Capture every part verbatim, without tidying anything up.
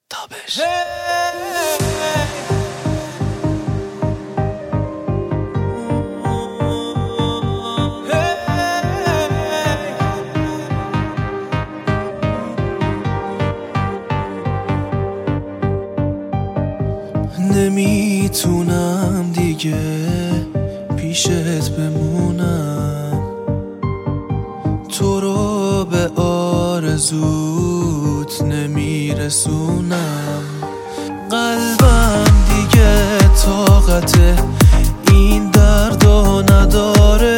تابش. نمیتونم دیگه پیشت بمونم، تو رو به آرزوت نمیرسونم. قلبم دیگه طاقت این دردو نداره،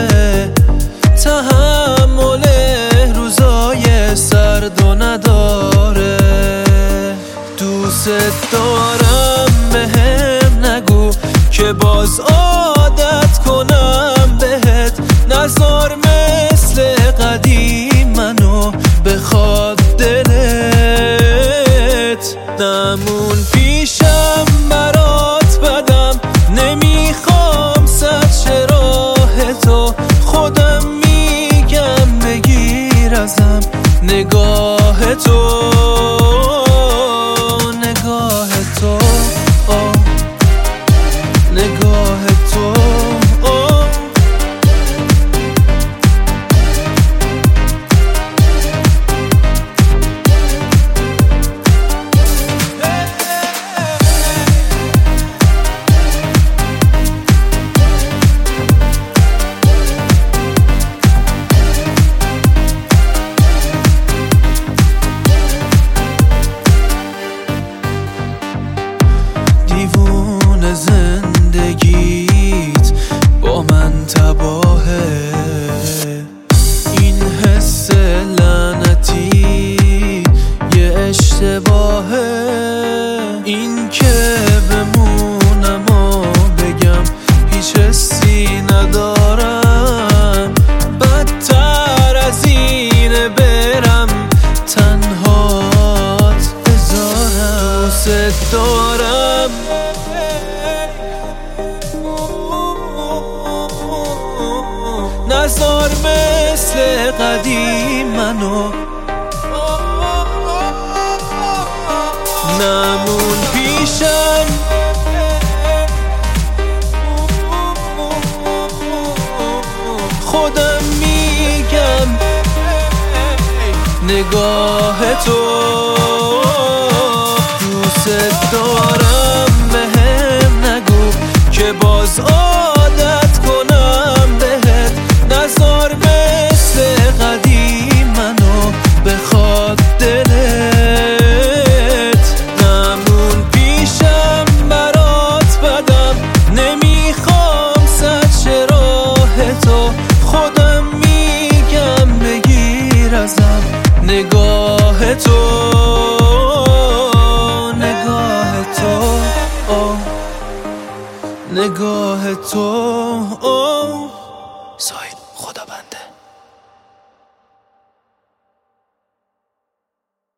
تحمل روزای سردو نداره. دوست دارم بهم نگو که باز عادت کنم بهت، نذار مثل قدیم منو بخواد دلت. نمون پیشم برات بدم، نمیخوام سر راه تو، خودم میگم بگیر ازم نگاه تو. دیوون زندگیت با من تباهه، این حس لعنتی یه اشتباهه. این که بمونم و بگم هیچ حسی ندارم، بدتر از اینه برم تنهات بذارم. دوست دارم نذار مثل قدیم منو، نمون پیشم خودم میگم نگاه تو. دوست دارم بهم نگو که باز عادت کنم بهت، نذار مثل قدیم منو بخواد دلت. نمون پیشم برات بدم، نمیخوام سر راه تو، خودم میگم بگیر ازم نگاه تو. نگاه تو نگاه تو. سایل خدا بنده.